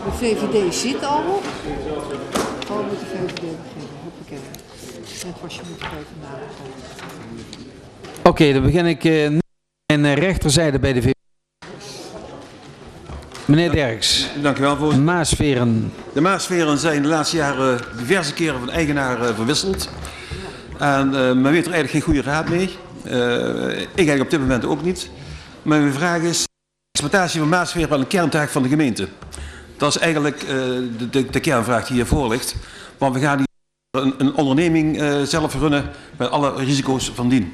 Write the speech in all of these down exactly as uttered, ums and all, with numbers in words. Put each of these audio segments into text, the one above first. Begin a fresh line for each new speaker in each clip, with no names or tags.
De V V D zit al. Gewoon met de V V D beginnen. Hoppakee. Net was je moeten bij vandaag.
Oké, okay, dan begin ik uh, aan de rechterzijde bij de V V D. Meneer Derks.
Dank u wel, voorzitter.
Maasveren.
De Maasveren zijn de laatste jaren diverse keren van eigenaar uh, verwisseld. En uh, men weet er eigenlijk geen goede raad mee. Uh, ik eigenlijk op dit moment ook niet. Maar mijn vraag is, de exploitatie van Maasveren wel een kerntaak van de gemeente? Dat is eigenlijk uh, de, de, de kernvraag die hiervoor ligt. Want we gaan hier een, een onderneming uh, zelf runnen met alle risico's van dien.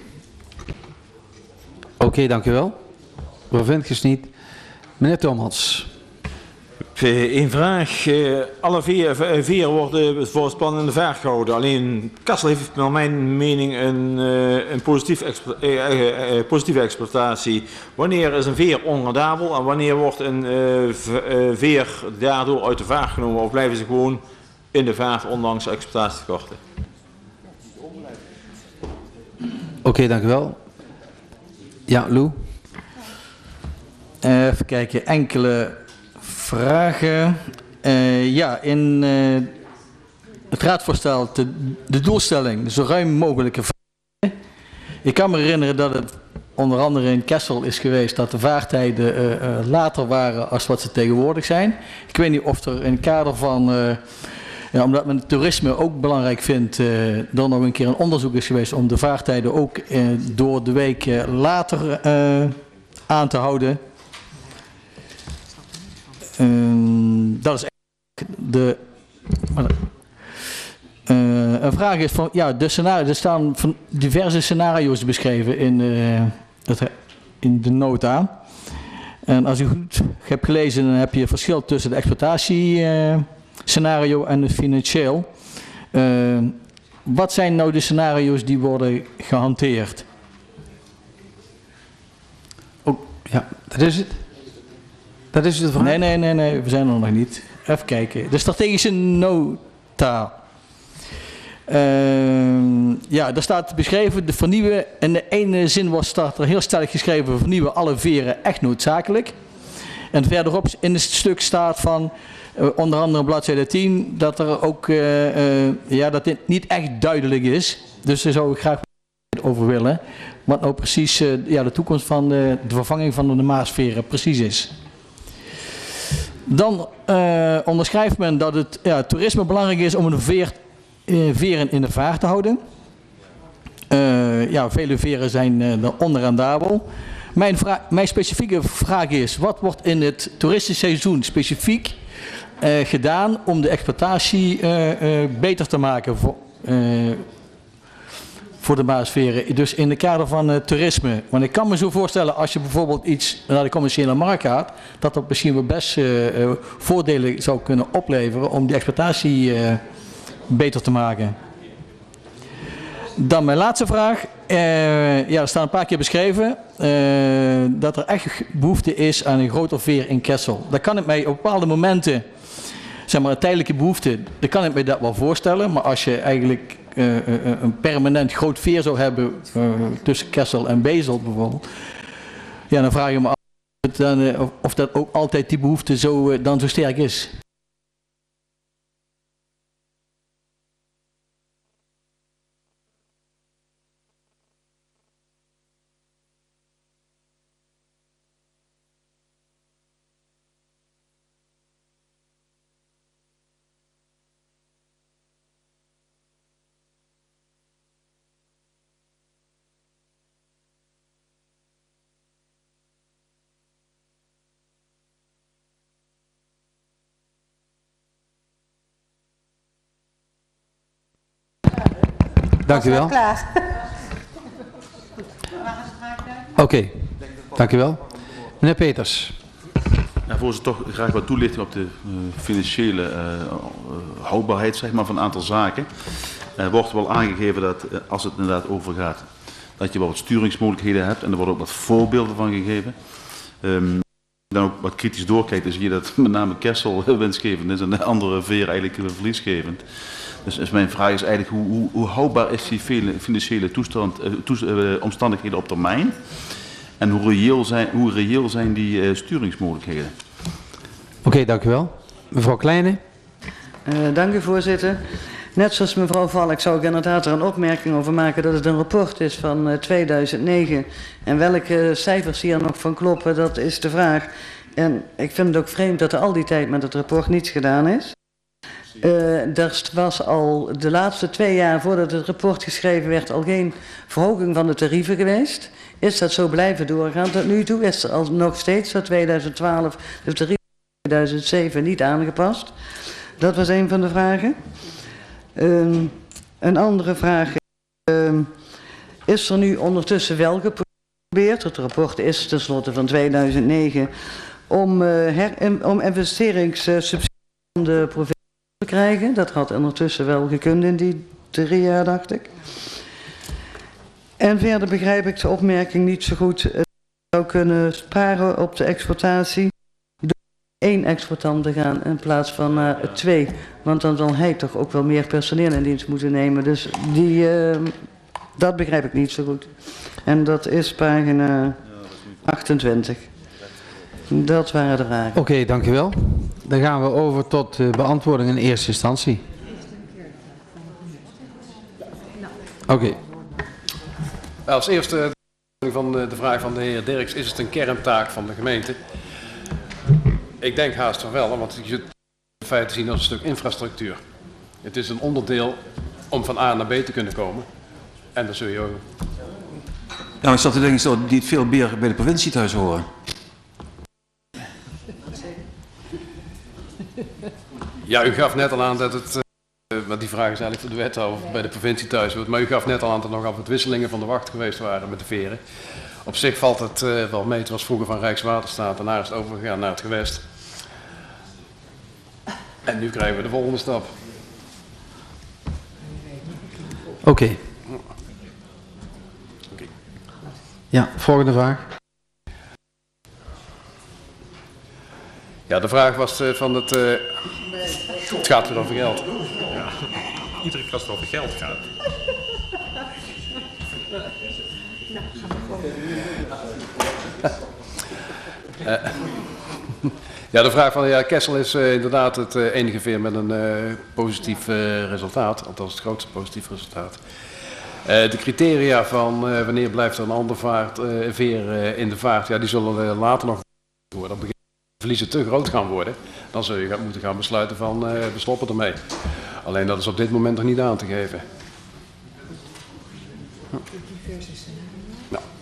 Oké, okay, dank u wel. Mevrouw Ventges niet. Meneer Thomas.
Eén vraag. Alle vier, vier worden voor het plan in de vaart gehouden. Alleen Kassel heeft naar mijn mening een, een positief explo eh, eh, positieve exploitatie. Wanneer is een veer onrendabel en wanneer wordt een uh, veer daardoor uit de vaart genomen? Of blijven ze gewoon in de vaart ondanks exploitatietekorten?
Oké, okay, dank u wel. Ja, Lou.
Uh, even kijken, enkele vragen. Uh, ja, in uh, het raadvoorstel de, de doelstelling zo ruim mogelijke vaartijden. Ik kan me herinneren dat het onder andere in Kessel is geweest dat de vaartijden uh, uh, later waren als wat ze tegenwoordig zijn. Ik weet niet of er in het kader van, uh, ja, omdat men het toerisme ook belangrijk vindt, uh, dan nog een keer een onderzoek is geweest om de vaartijden ook uh, door de week uh, later uh, aan te houden. Um, dat is de. Uh, een vraag is van ja, de scenario, er staan van diverse scenario's beschreven in, uh, het, in de nota. En als u goed hebt gelezen, dan heb je verschil tussen de exploitatiescenario uh, en het financieel. Uh, wat zijn nou de scenario's die worden gehanteerd?
Oh, ja, dat is het. Dat is het vraag?
Nee, nee, nee, nee, we zijn er nog niet. Even kijken. De strategische nota. Uh, ja, daar staat beschreven de vernieuwen. In de ene zin was staat er heel stellig geschreven: vernieuwen alle veren echt noodzakelijk. En verderop in het stuk staat van uh, onder andere bladzijde tien dat er ook uh, uh, ja, dat dit niet echt duidelijk is. Dus daar zou ik graag over willen. Wat nou precies uh, ja, de toekomst van de, de vervanging van de Maasveren precies is. Dan uh, onderschrijft men dat het ja, toerisme belangrijk is om een veer, uh, veren in de vaart te houden. Uh, ja, vele veren zijn uh, onrendabel. Mijn, mijn specifieke vraag is, wat wordt in het toeristisch seizoen specifiek uh, gedaan om de exploitatie uh, uh, beter te maken voor, uh, voor de Maasveren? Dus in het kader van uh, toerisme. Want ik kan me zo voorstellen, als je bijvoorbeeld iets naar de commerciële markt gaat, dat dat misschien wel best uh, uh, voordelen zou kunnen opleveren om die exploitatie uh, beter te maken. Dan mijn laatste vraag. Uh, ja, er staat een paar keer beschreven uh, dat er echt behoefte is aan een groter veer in Kessel. Daar kan ik mij op bepaalde momenten, zeg maar een tijdelijke behoefte, daar kan ik me dat wel voorstellen. Maar als je eigenlijk uh, uh, een permanent groot veer zou hebben uh, tussen Kessel en Bezel bijvoorbeeld, ja, dan vraag je me af dan, uh, of, of dat ook altijd die behoefte zo, uh, dan zo sterk is.
Dank u wel.
Klaar.
Oké, okay. Dank u wel. Meneer Peters.
Ja, voorzitter, toch graag wat toelichting op de uh, financiële uh, uh, houdbaarheid, zeg maar, van een aantal zaken. Er uh, wordt wel aangegeven dat, uh, als het inderdaad over gaat, dat je wel wat sturingsmogelijkheden hebt en er worden ook wat voorbeelden van gegeven. Um, dan ook wat kritisch doorkijkt, dan zie je dat met name Kessel winstgevend is en de andere veer eigenlijk verliesgevend. Dus, dus mijn vraag is eigenlijk, hoe, hoe, hoe houdbaar is die financiële toestand, uh, toest, uh, omstandigheden op termijn? En hoe reëel zijn, hoe reëel zijn die uh, sturingsmogelijkheden?
Oké, okay, dank u wel. Mevrouw Kleine.
Uh, dank u, voorzitter. Net zoals mevrouw Valk zou ik inderdaad er een opmerking over maken dat het een rapport is van uh, tweeduizend negen. En welke cijfers hier nog van kloppen, dat is de vraag. En ik vind het ook vreemd dat er al die tijd met het rapport niets gedaan is. Uh, er was al de laatste twee jaar voordat het rapport geschreven werd al geen verhoging van de tarieven geweest. Is dat zo blijven doorgaan? Tot nu toe is er al nog steeds voor tweeduizend twaalf de tarieven van tweeduizend zeven niet aangepast. Dat was een van de vragen. Uh, een andere vraag is, uh, is er nu ondertussen wel geprobeerd, het rapport is tenslotte van tweeduizend negen, om, uh, her, om investeringssubsidies van de provincie te krijgen? Dat had ondertussen wel gekund in die drie jaar, dacht ik. En verder begrijp ik de opmerking niet zo goed. Het zou kunnen sparen op de exploitatie door één exploitant te gaan in plaats van uh, twee. Want dan zal hij toch ook wel meer personeel in dienst moeten nemen. Dus die, uh, dat begrijp ik niet zo goed. En dat is pagina achtentwintig. Dat waren de vragen.
Oké, okay, dank u wel. Dan gaan we over tot uh, beantwoording in eerste instantie. Oké. Okay.
Als eerste van de, de vraag van de heer Dirks, is het een kerntaak van de gemeente? Ik denk haast van wel, want je zult in feite zien als een stuk infrastructuur. Het is een onderdeel om van A naar B te kunnen komen. En dan zul je ook...
Ja, maar ik zat te denken, zou die veel meer bij de provincie thuis horen?
Ja, u gaf net al aan dat het... Uh, want die vraag is eigenlijk voor de wethouder bij de provincie thuis hoort. Maar u gaf net al aan dat er nog wat wisselingen van de wacht geweest waren met de veren. Op zich valt het uh, wel mee. Het was vroeger van Rijkswaterstaat. Daarna is het overgegaan naar het gewest. En nu krijgen we de volgende stap.
Oké. Okay.
Okay.
Ja, volgende vraag.
Ja, de vraag was uh, van het... Uh, het gaat weer over geld.
Ja, iedere keer als het over geld gaat.
uh, ja, de vraag van de heer Kessel is uh, inderdaad het uh, enige veer met een uh, positief uh, resultaat. Althans het grootste positief resultaat. Uh, de criteria van uh, wanneer blijft er een ander vaart, uh, veer uh, in de vaart, ja, die zullen uh, later nog worden. Op verliezen te groot gaan worden, dan zul je gaan, moeten gaan besluiten van uh, we stoppen ermee. Alleen dat is op dit moment nog niet aan te geven. Nou.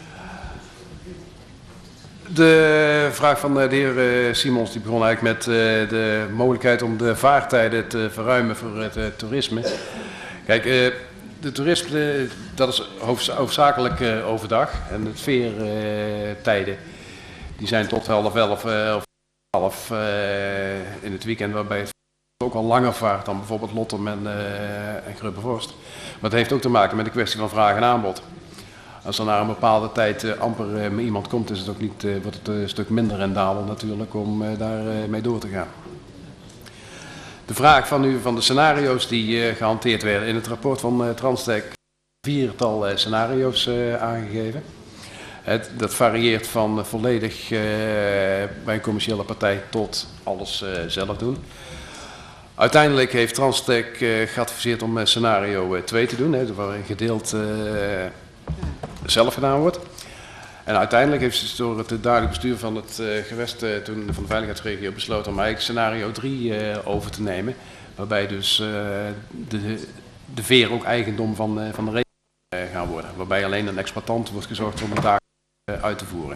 De vraag van de heer Simons die begon eigenlijk met uh, de mogelijkheid om de vaartijden te verruimen voor het uh, toerisme. Kijk, uh, de toerisme dat is hoofdzakelijk uh, overdag en het veertijden. Uh, Die zijn tot half elf uh, of half uh, in het weekend, waarbij het ook al langer vaart dan bijvoorbeeld Lottem en, uh, en Grubbevorst. Maar het heeft ook te maken met de kwestie van vraag en aanbod. Als er na een bepaalde tijd uh, amper uh, met iemand komt, is het ook niet, uh, wordt het een stuk minder rendabel natuurlijk om uh, daar uh, mee door te gaan. De vraag van u van de scenario's die uh, gehanteerd werden in het rapport van uh, Transtech, viertal uh, scenario's uh, aangegeven. Het, dat varieert van uh, volledig uh, bij een commerciële partij tot alles uh, zelf doen. Uiteindelijk heeft Transtech uh, geadviseerd om uh, scenario twee te doen, hè, waarin gedeeld uh, zelf gedaan wordt. En uiteindelijk heeft ze door het duidelijk bestuur van het uh, gewest uh, toen van de veiligheidsregio besloten om eigenlijk scenario drie uh, over te nemen. Waarbij dus uh, de, de veer ook eigendom van, uh, van de regio uh, gaan worden. Waarbij alleen een exploitant wordt gezorgd om een taak uh, uit te voeren.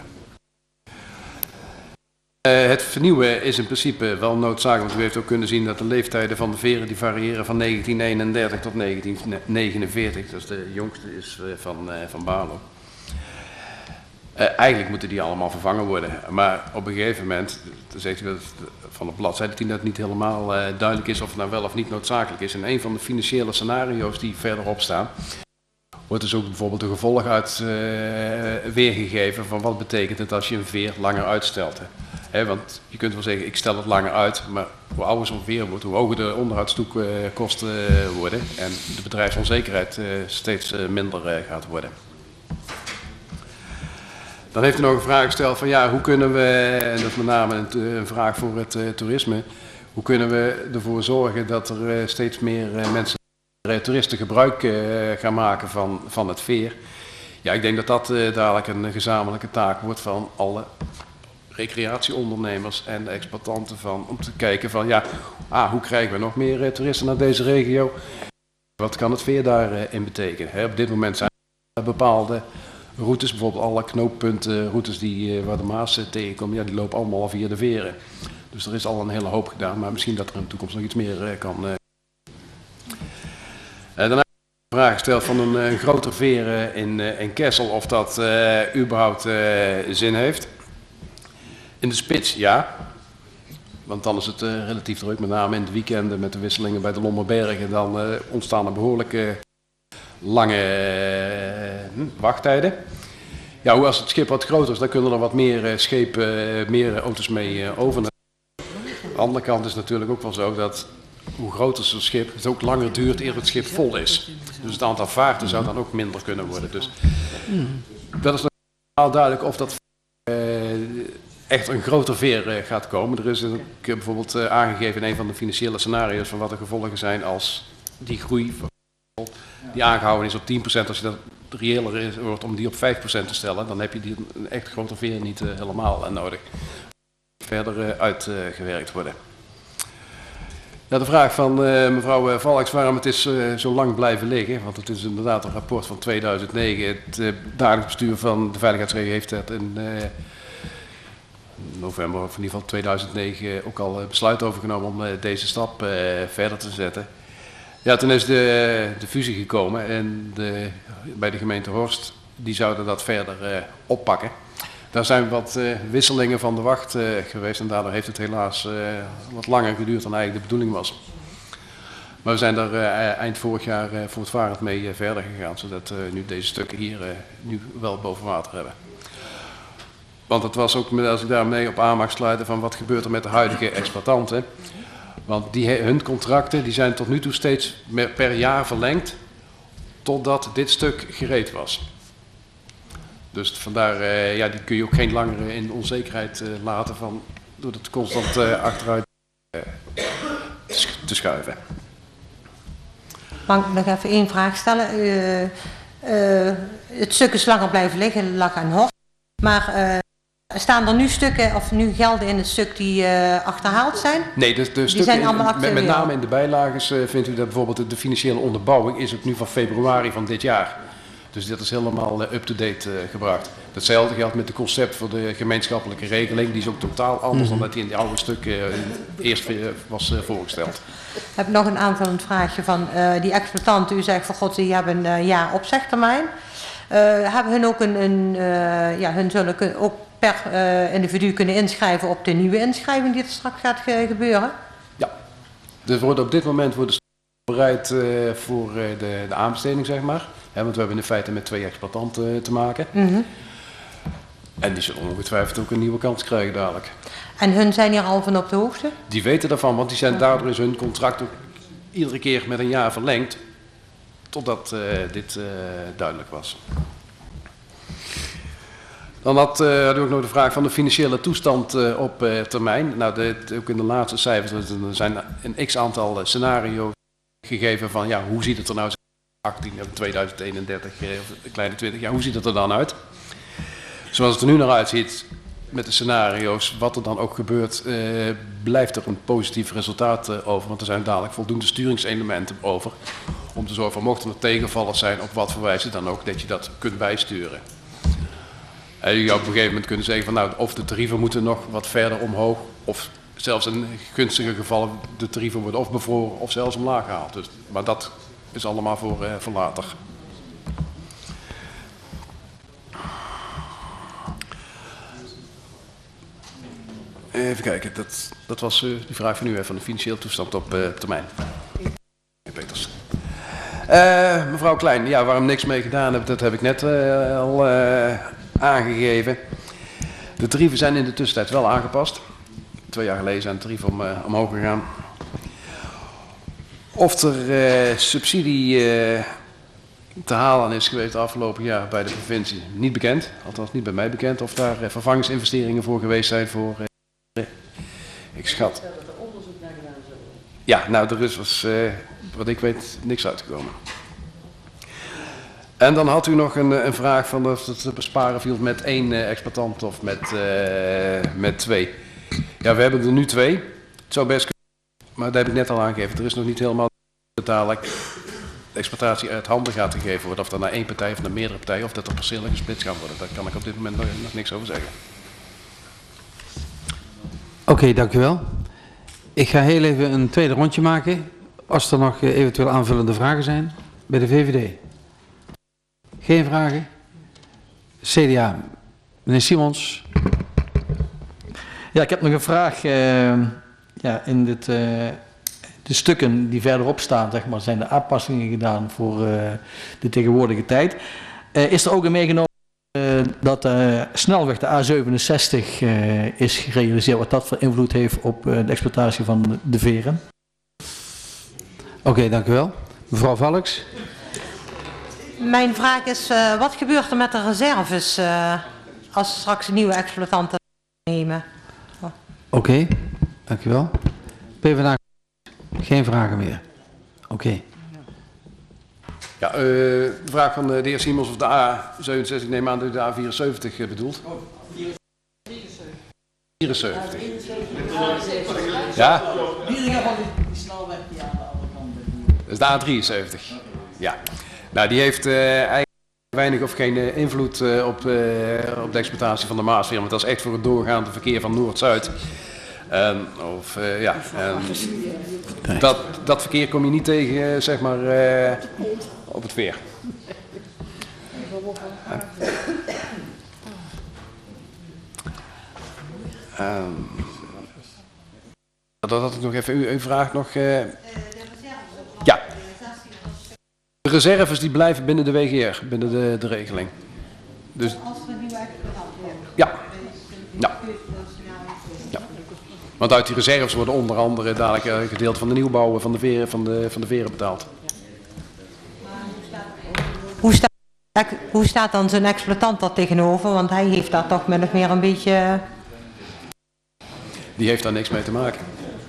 Uh, het vernieuwen is in principe wel noodzakelijk, want u heeft ook kunnen zien dat de leeftijden van de veren die variëren van negentien eenendertig tot negentien negenenveertig. Dus de jongste is uh, van, uh, van Barlo. Uh, eigenlijk moeten die allemaal vervangen worden. Maar op een gegeven moment, dan zegt u dat van de bladzijde tien dat het niet helemaal uh, duidelijk is of het nou wel of niet noodzakelijk is. In een van de financiële scenario's die verderop staan, wordt dus ook bijvoorbeeld de gevolg uit uh, weergegeven van wat betekent het als je een veer langer uitstelt. Hè? He, want je kunt wel zeggen, ik stel het langer uit, maar hoe ouder zo'n veer wordt, hoe hoger de onderhoudskosten uh, worden en de bedrijfsonzekerheid uh, steeds uh, minder uh, gaat worden. Dan heeft u nog een vraag gesteld van ja, hoe kunnen we, en dat is met name een, een vraag voor het uh, toerisme, hoe kunnen we ervoor zorgen dat er uh, steeds meer uh, mensen, uh, toeristen gebruik uh, gaan maken van, van het veer. Ja, ik denk dat dat uh, dadelijk een gezamenlijke taak wordt van alle recreatieondernemers en de exploitanten van, om te kijken van ja, ah, hoe krijgen we nog meer uh, toeristen naar deze regio? Wat kan het veer daarin uh, betekenen? Hè, op dit moment zijn er bepaalde routes, bijvoorbeeld alle knooppunten, routes die, uh, waar de Maas uh, tegenkomt, ja, die lopen allemaal via de veren. Dus er is al een hele hoop gedaan, maar misschien dat er in de toekomst nog iets meer uh, kan. Uh. Uh, daarna de vraag gesteld van een, een groter veer uh, in, uh, in Kessel, of dat uh, überhaupt uh, zin heeft. In de spits, ja. Want dan is het uh, relatief druk, met name in de weekenden met de wisselingen bij de Lommerbergen. Dan uh, ontstaan er behoorlijke lange uh, wachttijden. Ja, hoe als het schip wat groter is, dan kunnen er wat meer uh, schepen, uh, meer auto's mee uh, over. Aan de andere kant is het natuurlijk ook wel zo dat hoe groter zo'n schip, het ook langer duurt eer het schip vol is. Dus het aantal vaarten zou dan ook minder kunnen worden. Dus dat is nog duidelijk of dat uh, echt een groter veer uh, gaat komen. Er is een, bijvoorbeeld uh, aangegeven in een van de financiële scenario's van wat de gevolgen zijn als die groei die aangehouden is op tien procent. Als je dat reëler is, wordt om die op vijf procent te stellen, dan heb je die een echt groter veer niet uh, helemaal uh, nodig. Verder uh, uitgewerkt uh, worden. Ja, de vraag van uh, mevrouw Valks waarom het is uh, zo lang blijven liggen, want het is inderdaad een rapport van tweeduizend negen. Het uh, dagelijks bestuur van de veiligheidsregio heeft dat in uh, november of in ieder geval tweeduizend negen ook al uh, besluit overgenomen om uh, deze stap uh, verder te zetten. Ja, toen is de, de fusie gekomen en de, bij de gemeente Horst, die zouden dat verder uh, oppakken. Daar zijn wat uh, wisselingen van de wacht uh, geweest en daardoor heeft het helaas uh, wat langer geduurd dan eigenlijk de bedoeling was. Maar we zijn daar uh, eind vorig jaar uh, voortvarend mee uh, verder gegaan, zodat we uh, nu deze stukken hier uh, nu wel boven water hebben. Want het was ook, als ik daarmee op aan mag sluiten, van wat gebeurt er met de huidige exploitanten. Want die, hun contracten die zijn tot nu toe steeds per jaar verlengd, totdat dit stuk gereed was. Dus vandaar, uh, ja, die kun je ook geen langer in onzekerheid uh, laten van, door het constant uh, achteruit uh, te schuiven.
Mag ik nog even één vraag stellen? Uh, uh, het stuk is langer blijven liggen, lag aan Horst. Maar uh, staan er nu stukken of nu gelden in het stuk die uh, achterhaald zijn?
Nee, de, de
die
stukken
zijn allemaal
in, met, met name in de bijlages uh, vindt u dat bijvoorbeeld de, de financiële onderbouwing is ook nu van februari van dit jaar. Dus dit is helemaal uh, up-to-date uh, gebracht. Datzelfde geldt met de concept voor de gemeenschappelijke regeling. Die is ook totaal anders mm-hmm. dan dat die in die oude stukken uh, eerst uh, was uh, voorgesteld.
Ik heb nog een aanvullend vraagje van uh, die exploitanten. U zegt van god, die hebben een uh, jaar opzegtermijn. Uh, hebben hun ook een, een uh, ja, hun zullen kun, ook per uh, individu kunnen inschrijven op de nieuwe inschrijving die er straks gaat ge gebeuren?
Ja, er worden op dit moment worden bereid uh, voor uh, de, de aanbesteding, zeg maar. Ja, want we hebben in feite met twee exploitanten uh, te maken. Mm-hmm. En die zullen ongetwijfeld ook een nieuwe kans krijgen dadelijk.
En hun zijn hier al van op de hoogte?
Die weten daarvan, want die zijn, daardoor is hun contract ook iedere keer met een jaar verlengd. Totdat uh, dit uh, duidelijk was. Dan had, uh, had ik ook nog de vraag van de financiële toestand uh, op uh, termijn. Nou, de, de, ook in de laatste cijfers er zijn een x-aantal uh, scenario's gegeven van ja, hoe ziet het er nou achttien, tweeduizend eenendertig, een kleine twintig jaar, hoe ziet het er dan uit? Zoals het er nu naar uitziet met de scenario's, wat er dan ook gebeurt, uh, blijft er een positief resultaat uh, over. Want er zijn dadelijk voldoende sturingselementen over. Om te zorgen voor mochten er tegenvallers zijn, op wat voor wijze dan ook, dat je dat kunt bijsturen. En je zou op een gegeven moment kunnen zeggen van nou, of de tarieven moeten nog wat verder omhoog, of zelfs in gunstige gevallen de tarieven worden of bevroren of zelfs omlaag gehaald. Dus, maar dat is allemaal voor, uh, voor later. Even kijken, dat, dat was uh, die vraag van u, hè, van de financiële toestand op uh, termijn. Peters. Uh, mevrouw Klein, ja, waarom niks mee gedaan heb, dat heb ik net uh, al uh, aangegeven. De tarieven zijn in de tussentijd wel aangepast. Twee jaar geleden zijn de tarieven om, uh, omhoog gegaan. Of er uh, subsidie uh, te halen is geweest de afgelopen jaar bij de provincie, niet bekend. Althans niet bij mij bekend. Of daar uh, vervangingsinvesteringen voor geweest zijn voor uh, Ik schat. Ja, nou, er is, was, uh, wat ik weet, niks uitgekomen. En dan had u nog een, een vraag van of het te besparen viel met één uh, exploitant of met, uh, met twee. Ja, we hebben er nu twee. Het zou best kunnen, maar dat heb ik net al aangegeven. Er is nog niet helemaal dadelijk de exploitatie uit handen gaat gegeven worden. Of dat naar één partij of naar meerdere partijen, of dat er percelen gesplitst gaan worden. Daar kan ik op dit moment nog, nog niks over zeggen.
Oké, okay, dank u wel. Ik ga heel even een tweede rondje maken. Als er nog uh, eventueel aanvullende vragen zijn bij de V V D. Geen vragen? C D A, meneer Simons.
Ja, ik heb nog een vraag. Uh, ja, in dit, uh, de stukken die verderop staan, zeg maar, zijn de aanpassingen gedaan voor uh, de tegenwoordige tijd. Uh, is er ook een meegenomen uh, dat de snelweg, de A zevenenzestig, uh, is gerealiseerd? Wat dat voor invloed heeft op uh, de exploitatie van de veren?
Oké, okay, dank u wel. Mevrouw Valks.
Mijn vraag is, uh, wat gebeurt er met de reserves uh, als straks nieuwe exploitanten nemen? Oh.
Oké, okay, dankjewel. P v d A, geen vragen meer. Oké. Okay.
Ja, uh, de vraag van de heer Simons of de A zevenenzestig, ik neem aan dat u de A vierenzeventig uh, bedoelt. Oh, vierenzeventig. Ja? Die snelweg die aan de andere kant. Dat is de A drieënzeventig. Ja. Nou, die heeft uh, eigenlijk weinig of geen uh, invloed uh, op, uh, op de exploitatie van de Maasveer, want dat is echt voor het doorgaande verkeer van Noord-Zuid. Um, of, uh, ja, um, dat, dat verkeer kom je niet tegen, uh, zeg maar, uh, op het veer. Uh, um, dat had ik nog even, u, u vraagt nog... Uh, ja. De reserves die blijven binnen de W G R, binnen de, de regeling. Dus, als we een nieuwe exploitant hebben? Ja. Ja. Ja. Want uit die reserves worden onder andere dadelijk een gedeelte van de nieuwbouw van de veren, van de, van de veren betaald.
Hoe staat, hoe staat dan zo'n exploitant daar tegenover? Want hij heeft daar toch min of meer een beetje...
Die heeft daar niks mee te maken.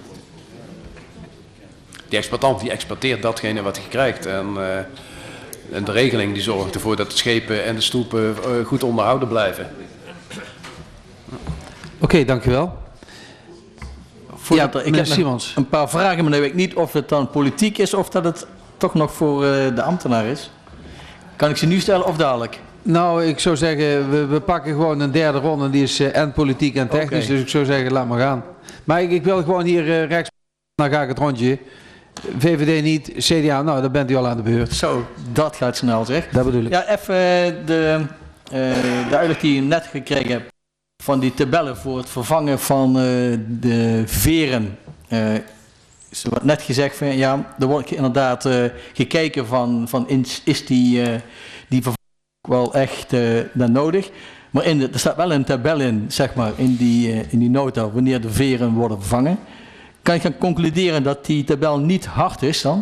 Die exploitant die exploiteert datgene wat hij krijgt. En, uh, en de regeling die zorgt ervoor dat de schepen en de stoepen uh, goed onderhouden blijven.
Oké, okay, dank u wel.
Voorzitter, ja, ik heb Simons. een paar vragen, maar dan weet ik niet of het dan politiek is of dat het toch nog voor uh, de ambtenaar is. Kan ik ze nu stellen of dadelijk?
Nou, ik zou zeggen, we, we pakken gewoon een derde ronde. Die is uh, en politiek en technisch, okay. Dus ik zou zeggen, laat maar gaan. Maar ik, ik wil gewoon hier uh, rechts, dan ga ik het rondje. V V D niet, C D A, nou dan bent u al aan de beurt.
Zo, dat gaat snel zeg.
Dat bedoel ik.
Ja, even de, uh, de uitleg die je net gekregen hebt van die tabellen voor het vervangen van uh, de veren. Uh, is er wordt net gezegd van ja, er wordt inderdaad uh, gekeken van, van is, is die, uh, die vervanging wel echt uh, dan nodig. Maar in de, er staat wel een tabel in, zeg maar, in die, uh, in die nota wanneer de veren worden vervangen. Kan je gaan concluderen dat die tabel niet hard is dan?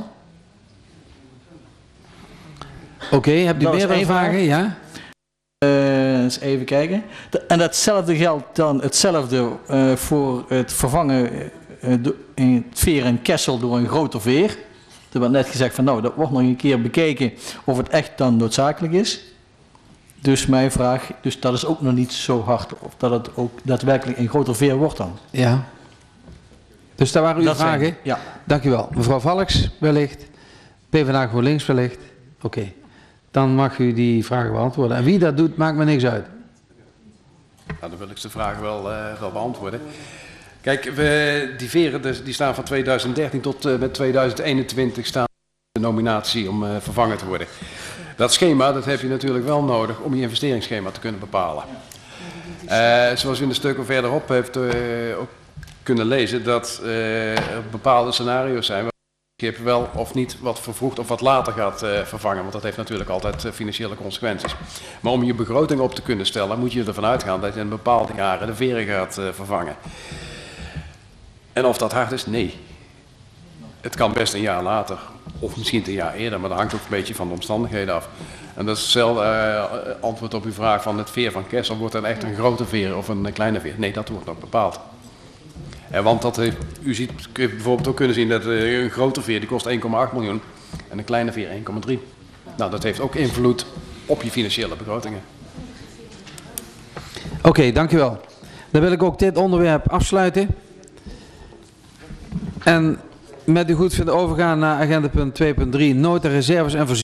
Oké, okay, hebt u meerdere vragen? Ja.
Uh, eens even kijken. En datzelfde geldt dan hetzelfde uh, voor het vervangen uh, in het veer en kessel door een groter veer. Er werd net gezegd van nou, dat wordt nog een keer bekeken of het echt dan noodzakelijk is. Dus mijn vraag, dus dat is ook nog niet zo hard of dat het ook daadwerkelijk een groter veer wordt dan.
Ja. Dus daar waren uw
dat
vragen?
Zijn, ja.
Dank u wel. Mevrouw Valks, wellicht. P v d A GroenLinks, wellicht. Oké. Okay. Dan mag u die vragen beantwoorden. En wie dat doet, maakt me niks uit.
Nou, dan wil ik de vragen wel, uh, wel beantwoorden. Kijk, we, die veren dus, die staan van tweeduizend dertien tot uh, met tweeduizend eenentwintig staan de nominatie om uh, vervangen te worden. Dat schema, dat heb je natuurlijk wel nodig om je investeringsschema te kunnen bepalen. Uh, zoals u in de stukken verderop heeft uh, ook kunnen lezen, dat uh, er bepaalde scenario's zijn waar het schip wel of niet wat vervroegd of wat later gaat uh, vervangen. Want dat heeft natuurlijk altijd uh, financiële consequenties. Maar om je begroting op te kunnen stellen, moet je ervan uitgaan dat je in bepaalde jaren de veren gaat uh, vervangen. En of dat hard is? Nee. Het kan best een jaar later, of misschien een jaar eerder, maar dat hangt ook een beetje van de omstandigheden af. En dat is hetzelfde uh, antwoord op uw vraag van het veer van Kessel. Wordt dan echt een grote veer of een kleine veer? Nee, dat wordt nog bepaald. En want dat heeft, u ziet, u heeft bijvoorbeeld ook kunnen zien dat uh, een grote veer die kost één komma acht miljoen en een kleine veer één komma drie. Nou, dat heeft ook invloed op je financiële begrotingen.
Oké, okay, dankjewel. Dan wil ik ook dit onderwerp afsluiten. En met u goed vinden overgaan naar agenda punt twee punt drie, nood en reserves en voorzieningen.